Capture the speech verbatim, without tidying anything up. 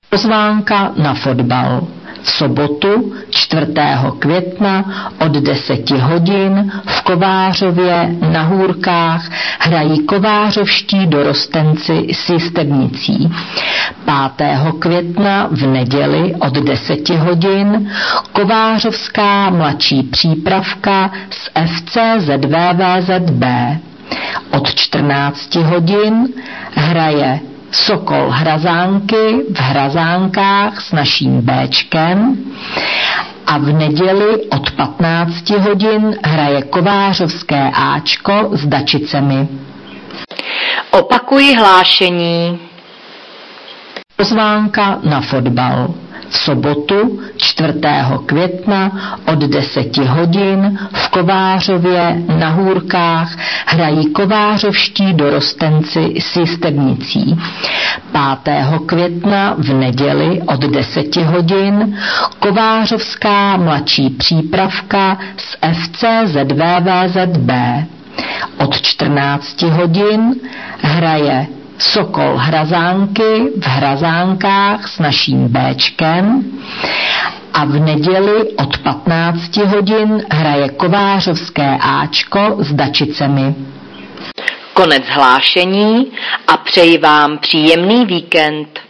Pozvánka na fotbal. V sobotu čtvrtého května od deseti hodin v Kovářově na Hůrkách hrají kovářovští dorostenci s Jistebnicí. pátého května v neděli od deseti hodin kovářovská mladší přípravka z F C Z V V Z B. Od čtrnácti hodin hraje Sokol Hrazánky v Hrazánkách s naším Béčkem a v neděli od patnácti hodin hraje Kovářovské Ačko s Dačicemi. Opakuji hlášení. Pozvánka na fotbal. V sobotu čtvrtého května od deseti hodin v Kovářově na Hůrkách hrají kovářovští dorostenci s Jistebnicí. pátého května v neděli od deseti hodin kovářovská mladší přípravka z F C Z V V Z B. Od čtrnácti hodin hraje Sokol Hrazánky v Hrazánkách s naším Béčkem a v neděli od patnácti hodin hraje Kovářovské Ačko s Dačicemi. Konec hlášení a přeji vám příjemný víkend.